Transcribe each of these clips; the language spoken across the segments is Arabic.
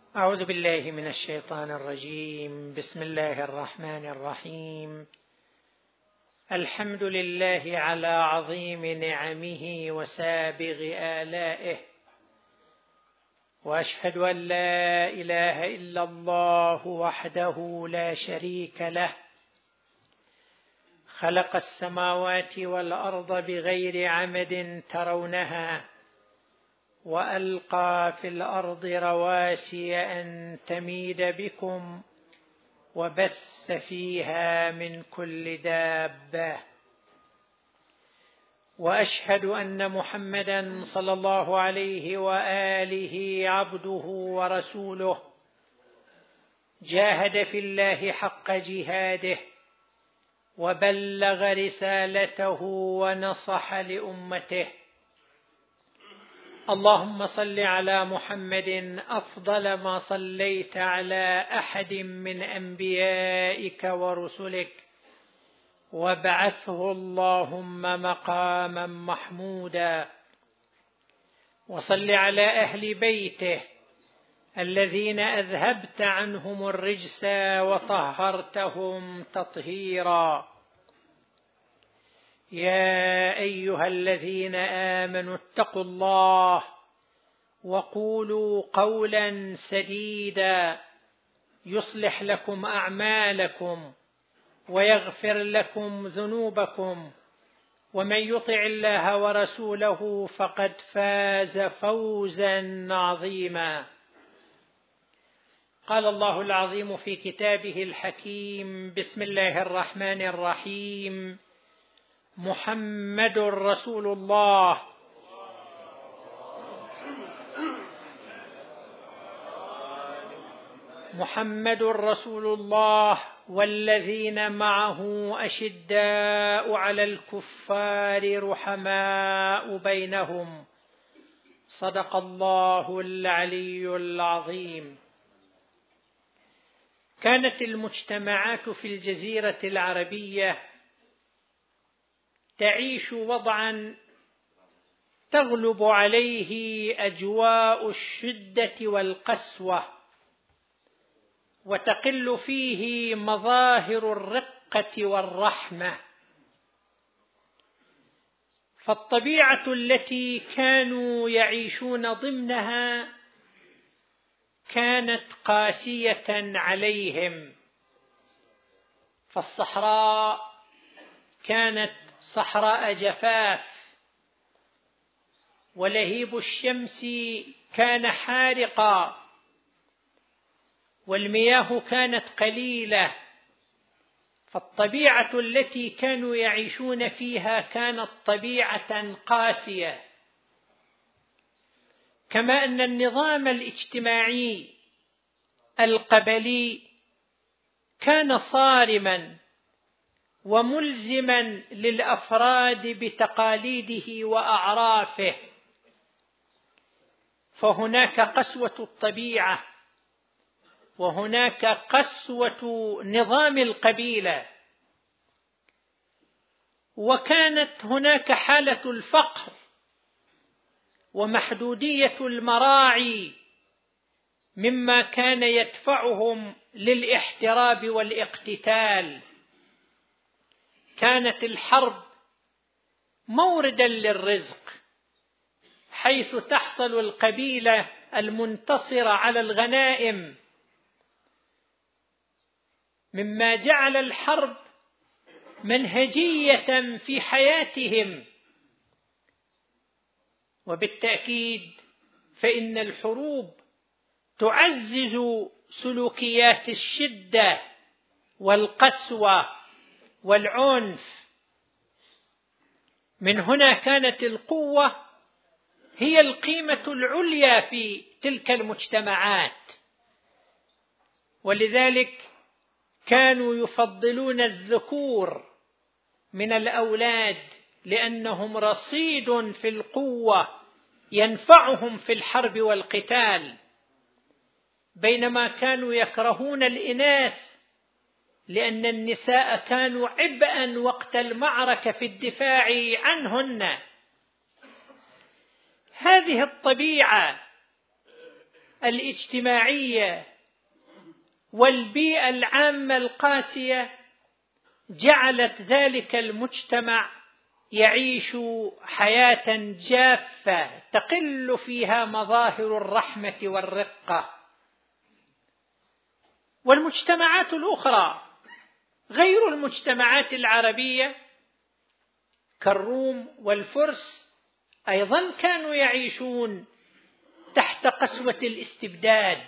أعوذ بالله من الشيطان الرجيم. بسم الله الرحمن الرحيم. الحمد لله على عظيم نعمه وسابغ آلائه، وأشهد أن لا إله إلا الله وحده لا شريك له، خلق السماوات والأرض بغير عمد ترونها، وألقى في الأرض رواسي أن تميد بكم، وبث فيها من كل دابة. وأشهد أن محمدا صلى الله عليه وآله عبده ورسوله، جاهد في الله حق جهاده، وبلغ رسالته ونصح لأمته. اللهم صل على محمد أفضل ما صليت على أحد من أنبيائك ورسلك، وابعثه اللهم مقاما محمودا. وصل على أهل بيته الذين أذهبت عنهم الرجس وطهرتهم تطهيرا. يا أيها الذين آمنوا اتقوا الله وقولوا قولا سديدا يصلح لكم أعمالكم ويغفر لكم ذنوبكم، ومن يطع الله ورسوله فقد فاز فوزا عظيما. قال الله العظيم في كتابه الحكيم: بسم الله الرحمن الرحيم. محمد رسول الله محمد رسول الله والذين معه أشداء على الكفار رحماء بينهم، صدق الله العلي العظيم. كانت المجتمعات في الجزيرة العربية تعيش وضعا تغلب عليه أجواء الشدة والقسوة، وتقل فيه مظاهر الرقة والرحمة. فالطبيعة التي كانوا يعيشون ضمنها كانت قاسية عليهم، فالصحراء كانت صحراء جفاف، ولهيب الشمس كان حارقا، والمياه كانت قليلة. فالطبيعة التي كانوا يعيشون فيها كانت طبيعة قاسية، كما أن النظام الاجتماعي القبلي كان صارما وملزما للأفراد بتقاليده وأعرافه. فهناك قسوة الطبيعة، وهناك قسوة نظام القبيلة، وكانت هناك حالة الفقر ومحدودية المراعي، مما كان يدفعهم للاحتراب والاقتتال. كانت الحرب موردا للرزق، حيث تحصل القبيلة المنتصرة على الغنائم، مما جعل الحرب منهجية في حياتهم. وبالتأكيد فإن الحروب تعزز سلوكيات الشدة والقسوة والعنف. من هنا كانت القوة هي القيمة العليا في تلك المجتمعات، ولذلك كانوا يفضلون الذكور من الأولاد، لأنهم رصيد في القوة ينفعهم في الحرب والقتال، بينما كانوا يكرهون الإناث، لأن النساء كانوا عبئا وقت المعركة في الدفاع عنهن. هذه الطبيعة الاجتماعية والبيئة العامة القاسية جعلت ذلك المجتمع يعيش حياة جافة تقل فيها مظاهر الرحمة والرقة. والمجتمعات الأخرى غير المجتمعات العربية كالروم والفرس أيضا كانوا يعيشون تحت قسوة الاستبداد،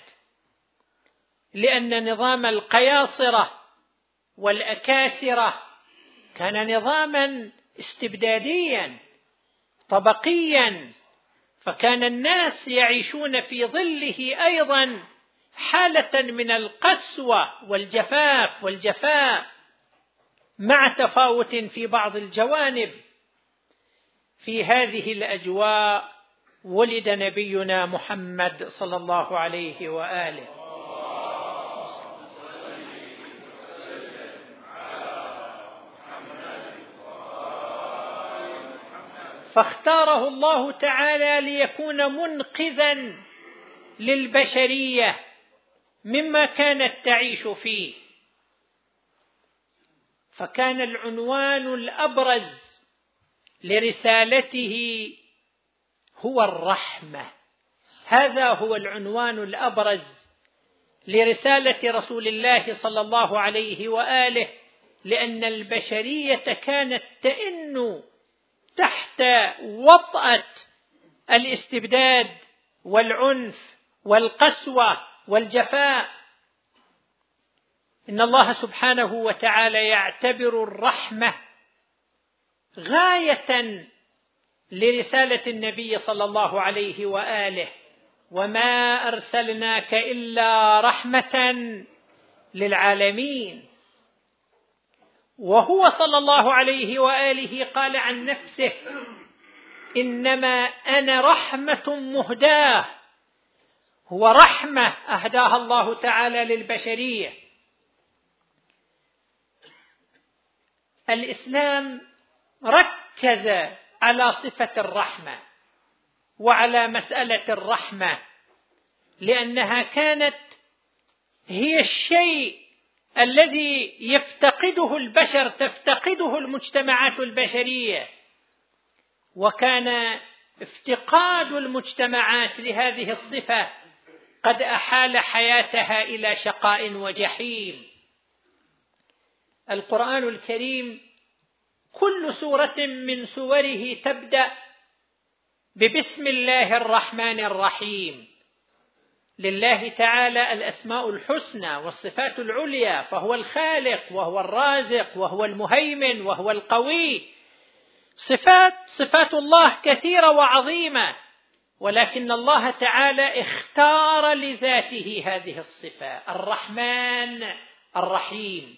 لأن نظام القياصرة والأكاسرة كان نظاما استبداديا طبقيا، فكان الناس يعيشون في ظله أيضا حالة من القسوة والجفاف والجفاء، مع تفاوت في بعض الجوانب. في هذه الأجواء ولد نبينا محمد صلى الله عليه وآله، فاختاره الله تعالى ليكون منقذا للبشرية مما كانت تعيش فيه. فكان العنوان الأبرز لرسالته هو الرحمة. هذا هو العنوان الأبرز لرسالة رسول الله صلى الله عليه وآله، لأن البشرية كانت تئن تحت وطأة الاستبداد والعنف والقسوة والجفاء. إن الله سبحانه وتعالى يعتبر الرحمة غاية لرسالة النبي صلى الله عليه وآله: وما أرسلناك إلا رحمة للعالمين. وهو صلى الله عليه وآله قال عن نفسه: إنما أنا رحمة مهداة. هو رحمة أهداها الله تعالى للبشرية. الإسلام ركز على صفة الرحمة وعلى مسألة الرحمة، لأنها كانت هي الشيء الذي يفتقده البشر، تفتقده المجتمعات البشرية، وكان افتقاد المجتمعات لهذه الصفة قد أحال حياتها إلى شقاء وجحيم. القرآن الكريم كل سورة من سوره تبدأ ببسم الله الرحمن الرحيم. لله تعالى الأسماء الحسنى والصفات العليا، فهو الخالق وهو الرازق وهو المهيمن وهو القوي. صفات الله كثيرة وعظيمة، ولكن الله تعالى اختار لذاته هذه الصفة: الرحمن الرحيم،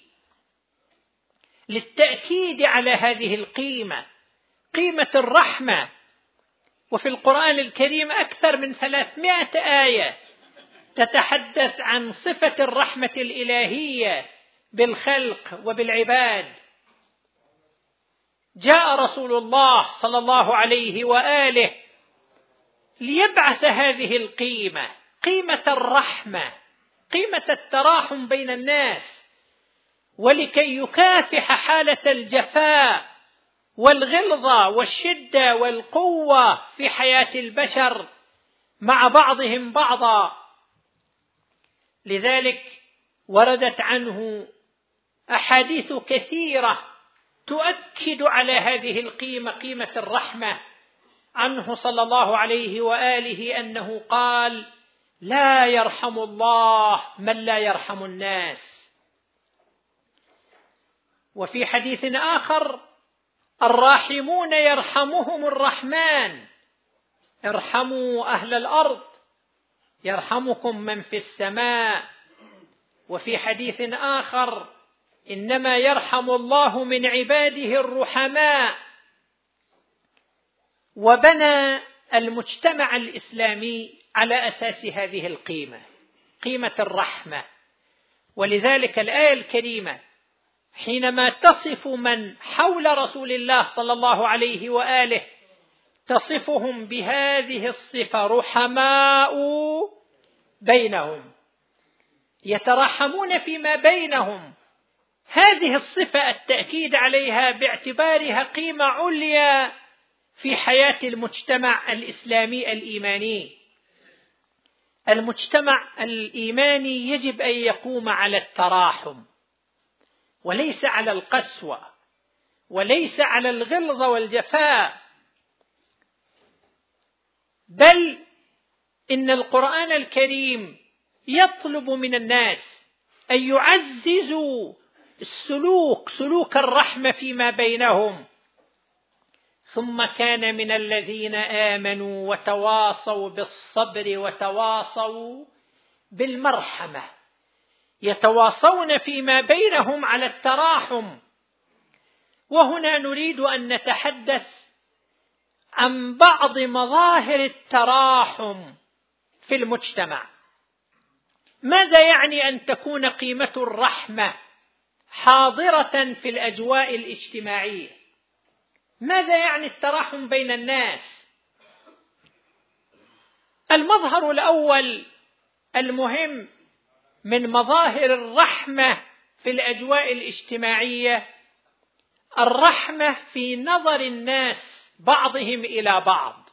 للتأكيد على هذه القيمة، قيمة الرحمة. وفي القرآن الكريم أكثر من 300 آية تتحدث عن صفة الرحمة الإلهية بالخلق وبالعباد. جاء رسول الله صلى الله عليه وآله ليبعث هذه القيمة، قيمة الرحمة، قيمة التراحم بين الناس، ولكي يكافح حالة الجفاء والغلظة والشدة والقوة في حياة البشر مع بعضهم بعضا. لذلك وردت عنه أحاديث كثيرة تؤكد على هذه القيمة، قيمة الرحمة. عنه صلى الله عليه وآله أنه قال: لا يرحم الله من لا يرحم الناس. وفي حديث آخر: الراحمون يرحمهم الرحمن، ارحموا أهل الأرض يرحمكم من في السماء. وفي حديث آخر: إنما يرحم الله من عباده الرحماء. وبنى المجتمع الإسلامي على أساس هذه القيمة، قيمة الرحمة. ولذلك الآية الكريمة حينما تصف من حول رسول الله صلى الله عليه وآله تصفهم بهذه الصفة: رحماء بينهم، يتراحمون فيما بينهم. هذه الصفة التأكيد عليها باعتبارها قيمة عليا في حياة المجتمع الإسلامي الإيماني. المجتمع الإيماني يجب أن يقوم على التراحم، وليس على القسوة، وليس على الغلظة والجفاء. بل إن القرآن الكريم يطلب من الناس أن يعززوا سلوك الرحمة فيما بينهم. ثم كان من الذين آمنوا وتواصوا بالصبر وتواصوا بالمرحمة، يتواصون فيما بينهم على التراحم. وهنا نريد أن نتحدث عن بعض مظاهر التراحم في المجتمع. ماذا يعني أن تكون قيمة الرحمة حاضرة في الأجواء الاجتماعية؟ ماذا يعني التراحم بين الناس؟ المظهر الأول المهم من مظاهر الرحمة في الأجواء الاجتماعية الرحمة في نظر الناس بعضهم إلى بعض.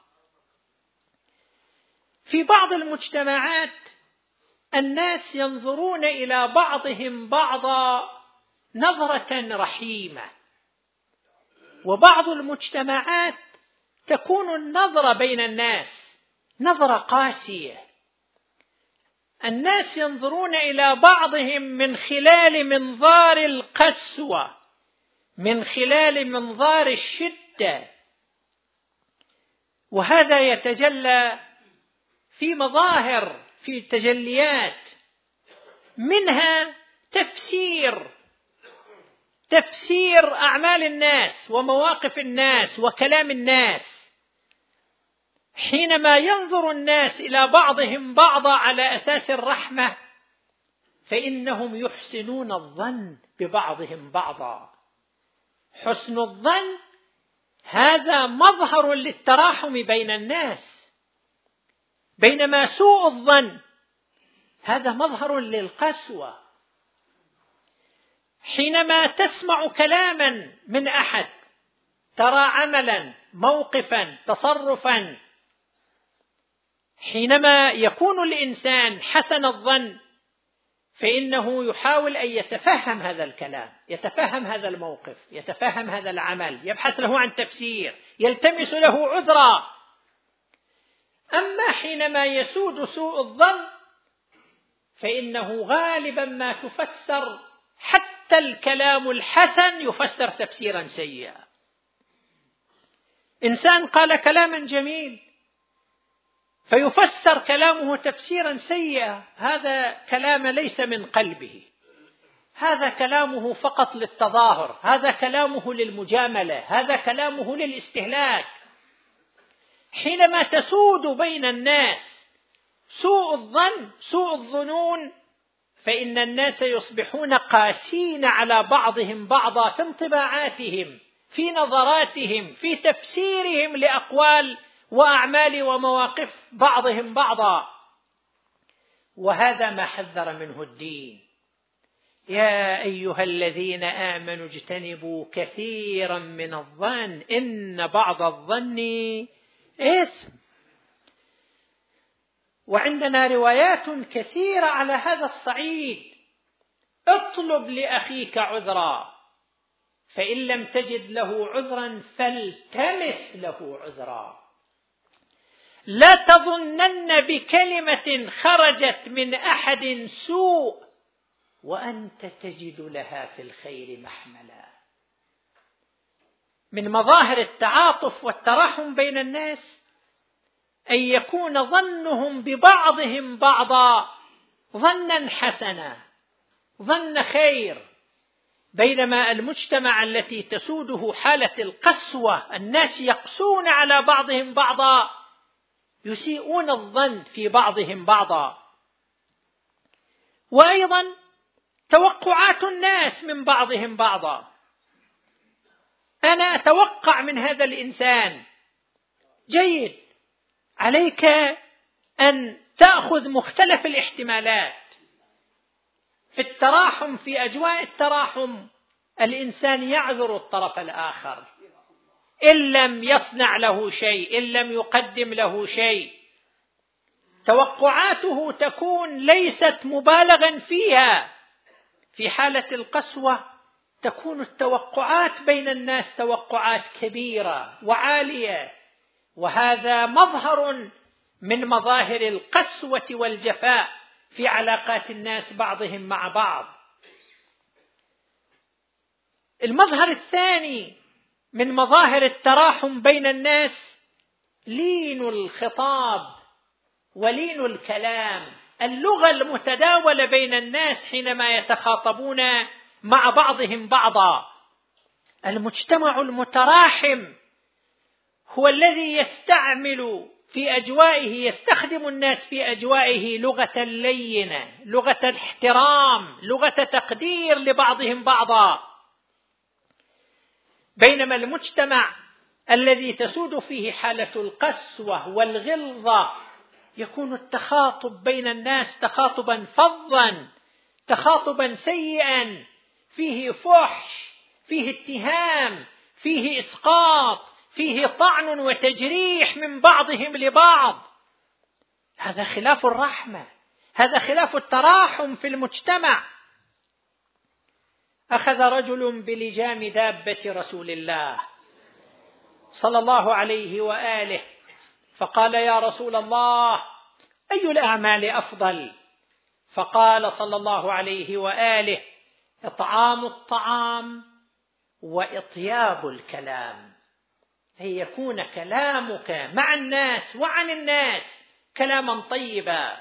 في بعض المجتمعات الناس ينظرون إلى بعضهم بعضا نظرة رحيمة، وبعض المجتمعات تكون النظرة بين الناس نظرة قاسية. الناس ينظرون إلى بعضهم من خلال منظار القسوة، من خلال منظار الشدة، وهذا يتجلى في مظاهر، في تجليات، منها تفسير أعمال الناس ومواقف الناس وكلام الناس. حينما ينظر الناس إلى بعضهم بعضا على أساس الرحمة فإنهم يحسنون الظن ببعضهم بعضا. حسن الظن هذا مظهر للتراحم بين الناس، بينما سوء الظن هذا مظهر للقسوة. حينما تسمع كلاما من أحد، ترى عملا، موقفا، تصرفا، حينما يكون الإنسان حسن الظن فإنه يحاول أن يتفهم هذا الكلام، يتفهم هذا الموقف، يتفهم هذا العمل، يبحث له عن تفسير، يلتمس له عذرا. أما حينما يسود سوء الظن فإنه غالبا ما تفسر، حتى الكلام الحسن يفسر تفسيرا سيئا. إنسان قال كلاما جميل فيفسر كلامه تفسيرا سيئا، هذا كلام ليس من قلبه، هذا كلامه فقط للتظاهر، هذا كلامه للمجاملة، هذا كلامه للاستهلاك. حينما تسود بين الناس سوء الظن، سوء الظنون، فإن الناس يصبحون قاسين على بعضهم بعضا في انطباعاتهم، في نظراتهم، في تفسيرهم لأقوال وأعمال ومواقف بعضهم بعضا. وهذا ما حذر منه الدين: يا أيها الذين آمنوا اجتنبوا كثيرا من الظن إن بعض الظن إثم. وعندنا روايات كثيرة على هذا الصعيد: اطلب لأخيك عذرا، فإن لم تجد له عذرا فالتمس له عذرا. لا تظنن بكلمة خرجت من أحد سوء وأنت تجد لها في الخير محملا. من مظاهر التعاطف والتراحم بين الناس أن يكون ظنهم ببعضهم بعضا ظنا حسنا، ظن خير. بينما المجتمع التي تسوده حالة القسوة، الناس يقسون على بعضهم بعضا، يسيئون الظن في بعضهم بعضا. وأيضا توقعات الناس من بعضهم بعضا: أنا أتوقع من هذا الإنسان جيد، عليك أن تأخذ مختلف الاحتمالات. في التراحم، في أجواء التراحم، الإنسان يعذر الطرف الآخر إن لم يصنع له شيء، إن لم يقدم له شيء. توقعاته تكون ليست مبالغا فيها. في حالة القسوة تكون التوقعات بين الناس توقعات كبيرة وعالية، وهذا مظهر من مظاهر القسوة والجفاء في علاقات الناس بعضهم مع بعض. المظهر الثاني من مظاهر التراحم بين الناس لين الخطاب ولين الكلام، اللغة المتداولة بين الناس حينما يتخاطبون مع بعضهم بعضا. المجتمع المتراحم هو الذي يستعمل في أجوائه، يستخدم الناس في أجوائه لغة لينة، لغة احترام، لغة تقدير لبعضهم بعضا. بينما المجتمع الذي تسود فيه حالة القسوة والغلظة يكون التخاطب بين الناس تخاطبا فظا، تخاطبا سيئا، فيه فحش، فيه اتهام، فيه إسقاط، فيه طعن وتجريح من بعضهم لبعض. هذا خلاف الرحمة، هذا خلاف التراحم في المجتمع. أخذ رجل بلجام دابة رسول الله صلى الله عليه وآله فقال: يا رسول الله، أي الأعمال أفضل؟ فقال صلى الله عليه وآله: إطعام الطعام وإطياب الكلام، أي يكون كلامك مع الناس وعن الناس كلاما طيبا.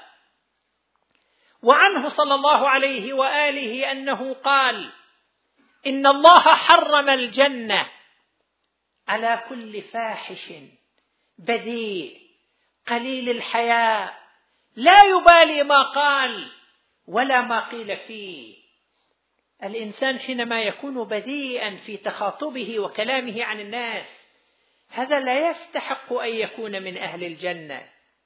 وعنه صلى الله عليه وآله أنه قال: إن الله حرم الجنة على كل فاحش بذيء قليل الحياء لا يبالي ما قال ولا ما قيل فيه. الإنسان حينما يكون بذيئا في تخاطبه وكلامه عن الناس، هذا لا يستحق أن يكون من أهل الجنة.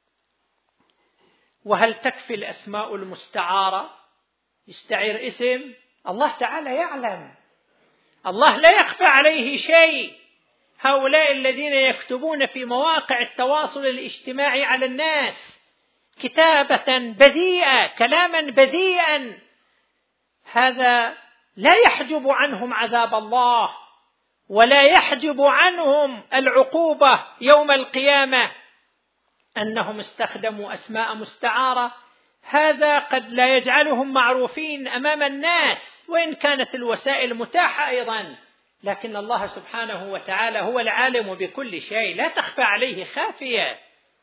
وهل تكفي الأسماء المستعارة؟ يستعير اسم، الله تعالى يعلم، الله لا يخفى عليه شيء. هؤلاء الذين يكتبون في مواقع التواصل الاجتماعي على الناس كتابة بذيئة، كلاما بذيئا، هذا لا يحجب عنهم عذاب الله ولا يحجب عنهم العقوبة يوم القيامة. أنهم استخدموا أسماء مستعارة هذا قد لا يجعلهم معروفين أمام الناس، وإن كانت الوسائل متاحة أيضا، لكن الله سبحانه وتعالى هو العالم بكل شيء، لا تخفى عليه خافية.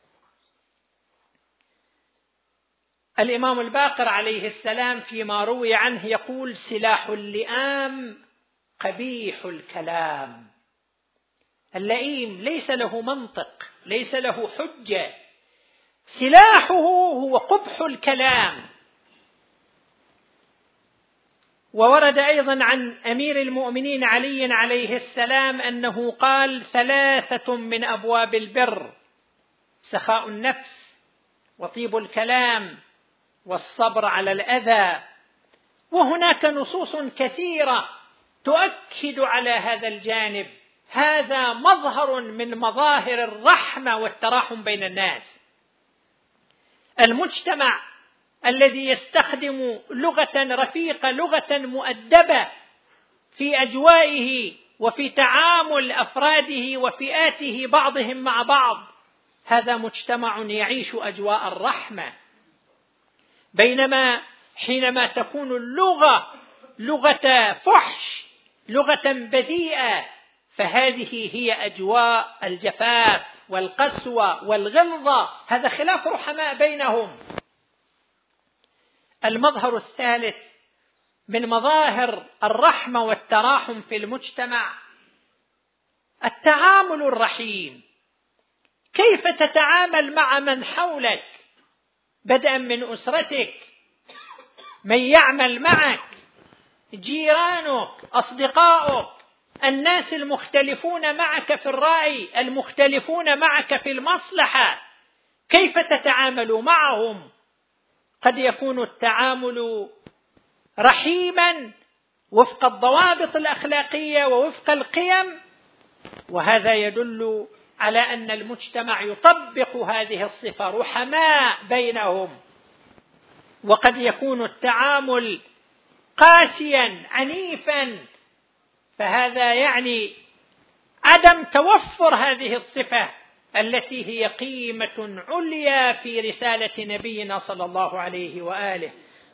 الإمام الباقر عليه السلام فيما روي عنه يقول: سلاح اللئام قبيح الكلام. اللئيم ليس له منطق، ليس له حجة، سلاحه هو قبح الكلام. وورد أيضا عن أمير المؤمنين علي عليه السلام أنه قال: 3 من أبواب البر: سخاء النفس، وطيب الكلام، والصبر على الأذى. وهناك نصوص كثيرة تؤكد على هذا الجانب. هذا مظهر من مظاهر الرحمة والتراحم بين الناس. المجتمع الذي يستخدم لغة رفيقة، لغة مؤدبة في أجوائه وفي تعامل أفراده وفئاته بعضهم مع بعض، هذا مجتمع يعيش أجواء الرحمة. بينما حينما تكون اللغة لغة فحش، لغة بذيئة، فهذه هي أجواء الجفاف والقسوة والغلظة، هذا خلاف رحماء بينهم. المظهر الثالث من مظاهر الرحمة والتراحم في المجتمع التعامل الرحيم. كيف تتعامل مع من حولك، بدءا من أسرتك، من يعمل معك، جيرانك، أصدقائك، الناس المختلفون معك في الرأي، المختلفون معك في المصلحة. كيف تتعامل معهم؟ قد يكون التعامل رحيما وفق الضوابط الأخلاقية ووفق القيم، وهذا يدل على أن المجتمع يطبق هذه الصفة، رحماء بينهم. وقد يكون التعامل قاسيا عنيفا، فهذا يعني عدم توفر هذه الصفة التي هي قيمة عليا في رسالة نبينا صلى الله عليه وآله.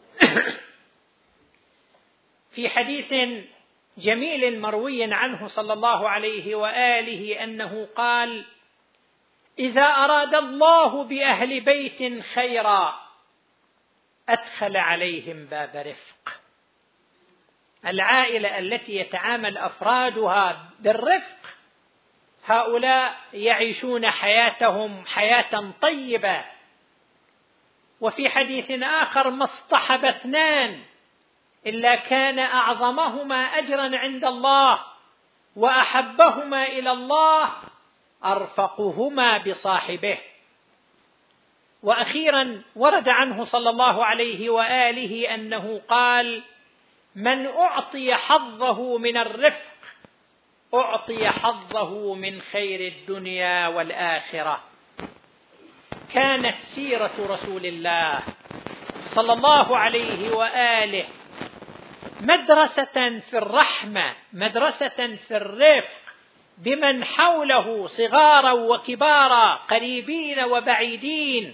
في حديث جميل مروي عنه صلى الله عليه وآله أنه قال: إذا أراد الله بأهل بيت خيرا أدخل عليهم باب رفق. العائلة التي يتعامل أفرادها بالرفق، هؤلاء يعيشون حياتهم حياة طيبة. وفي حديث آخر: ما اصطحب اثنان إلا كان أعظمهما أجرا عند الله وأحبهما إلى الله أرفقهما بصاحبه. وأخيرا ورد عنه صلى الله عليه وآله أنه قال: من أعطي حظه من الرفق أعطي حظه من خير الدنيا والآخرة. كانت سيرة رسول الله صلى الله عليه وآله مدرسة في الرحمة، مدرسة في الرفق بمن حوله صغارا وكبارا، قريبين وبعيدين.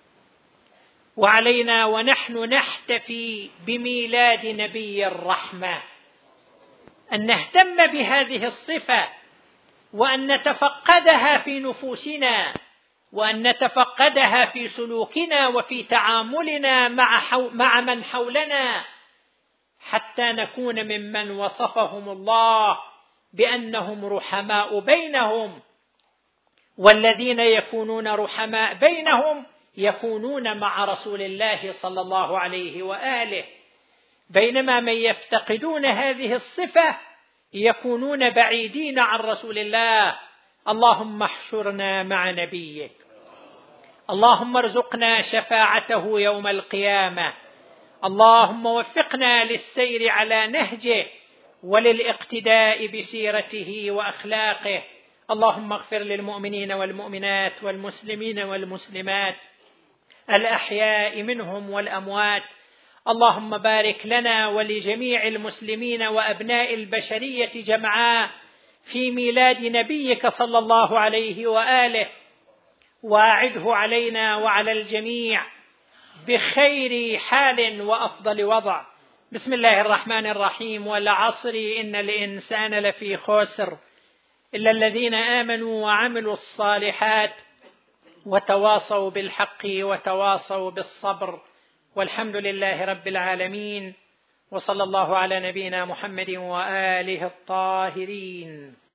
وعلينا ونحن نحتفي بميلاد نبي الرحمة أن نهتم بهذه الصفة، وأن نتفقدها في نفوسنا، وأن نتفقدها في سلوكنا وفي تعاملنا مع من حولنا، حتى نكون ممن وصفهم الله بأنهم رحماء بينهم. والذين يكونون رحماء بينهم يكونون مع رسول الله صلى الله عليه وآله، بينما من يفتقدون هذه الصفة يكونون بعيدين عن رسول الله. اللهم احشرنا مع نبيك، اللهم ارزقنا شفاعته يوم القيامة، اللهم وفقنا للسير على نهجه وللاقتداء بسيرته وأخلاقه. اللهم اغفر للمؤمنين والمؤمنات والمسلمين والمسلمات الأحياء منهم والأموات. اللهم بارك لنا ولجميع المسلمين وأبناء البشرية جمعاء في ميلاد نبيك صلى الله عليه وآله، وأعده علينا وعلى الجميع بخير حال وأفضل وضع. بسم الله الرحمن الرحيم. والعصر إن الإنسان لفي خسر إلا الذين آمنوا وعملوا الصالحات وتواصوا بالحق وتواصوا بالصبر. والحمد لله رب العالمين، وصلى الله على نبينا محمد وآله الطاهرين.